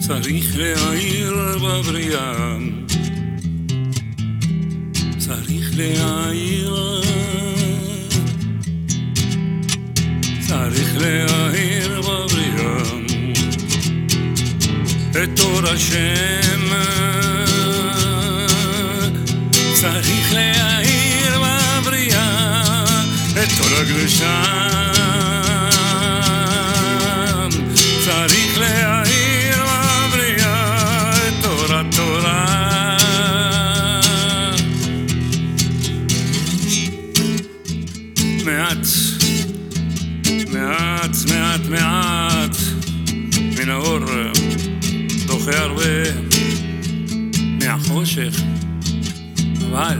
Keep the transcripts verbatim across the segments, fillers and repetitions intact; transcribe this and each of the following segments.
צריך להעיר בבריאה, צריך להעיר, צריך להעיר בבריאה את אור השם, צריך להעיר בבריאה את אור הקדושה, צריך להעיר בבריאה את אור התורה. מעט, מעט, מעט, מעט מן האור דוחה הרבה מהחושך, אבל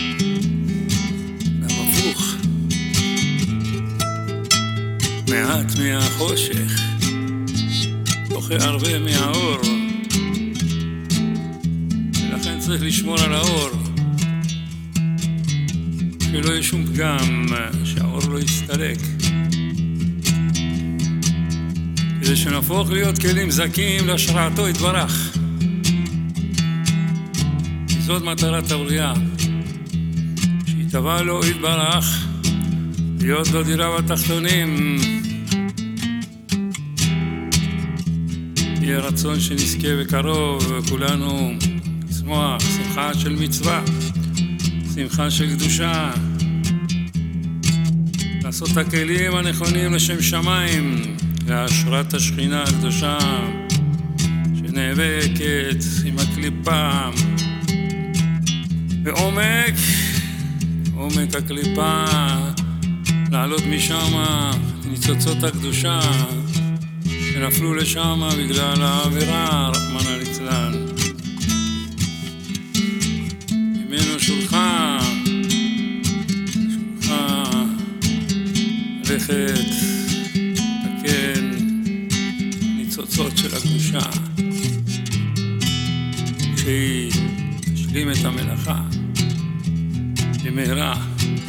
גם הפוך, מעט מהחושך דוחה הרבה מהאור, ולכן צריך לשמור על האור, שלא יהיה שום פגם, שהאור לא יסתלק, כדי שנהפוך להיות כלים זכים להשראתו יתברך. זאת מטרת הבריאה, שיטבע לו יתברך להיות לו דירה בתחתונים. יהיה רצון שנזכה בקרוב וכולנו לשמוח שמחה של מצווה, שמחה של קדושה, לעשות את הכלים הנכונים לשם שמיים, להשראת השכינה הקדושה שנאבקת עם הקליפה בעומק, עומק הקליפה, לעלות משם את ניצוצות הקדושה שנפלו לשם בגלל העבירה, רחמנא ליצלן. ממנו שולחה, שולחה לכת תקן ניצוצות של הקדושה, כשהיא תשלים את המלאכה במהרה,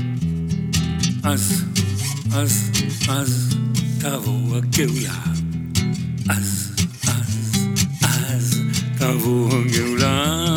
אז, אז, אז תבוא הגאולה, אז, אז, אז תבוא הגאולה.